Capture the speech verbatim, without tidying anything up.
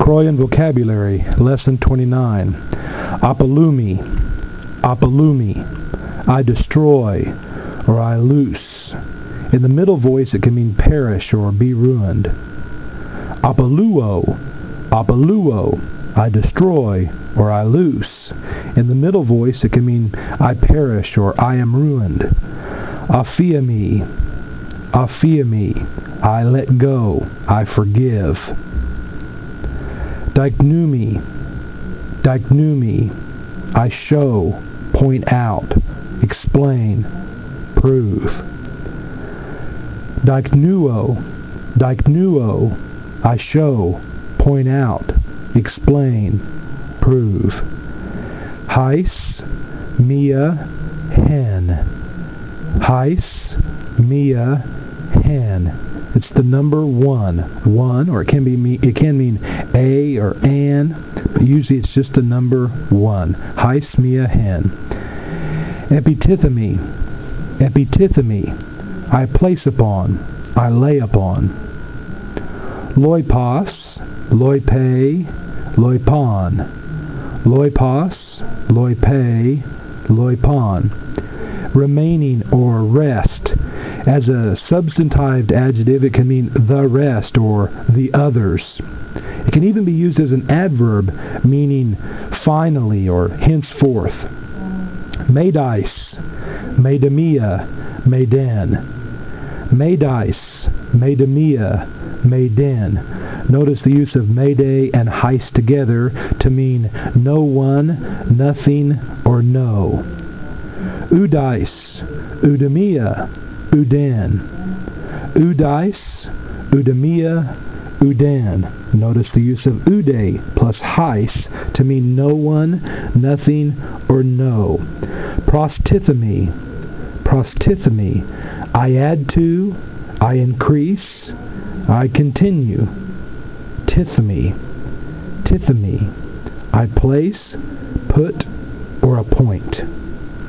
Croyan vocabulary, lesson twenty-nine. Apalumi, apalumi, I destroy, or I loose. In the middle voice it can mean perish or be ruined. Apaluo, apaluo, I destroy, or I loose. In the middle voice it can mean I perish or I am ruined. Afiami, afiami, I let go, I forgive. Diknumi, diknumi, I show, point out, explain, prove. Diknuo, diknuo, I show, point out, explain, prove. Heis, mia, hen. Heis, mia, hen. It's the number one. One, or it can be me, it can mean a or an, but usually it's just the number one. Heis, mia, hen. Epitithemi, epitithemi, I place upon, I lay upon. Loipos, loipe, loipon. Loipos, loipe, loipon. Remaining or rest. As a substantived adjective, it can mean the rest or the others. It can even be used as an adverb, meaning finally or henceforth. Medais, medemia, meden. Medais, medemia, meden. Notice the use of mede and heis together to mean no one, nothing, or no. Udais, udemia, uden. Udais, udemia, uden. Notice the use of ude plus heis to mean no one, nothing, or no. Prostithemi, prostithemi, I add to, I increase, I continue. Tithemi, tithemi, I place, put, or appoint.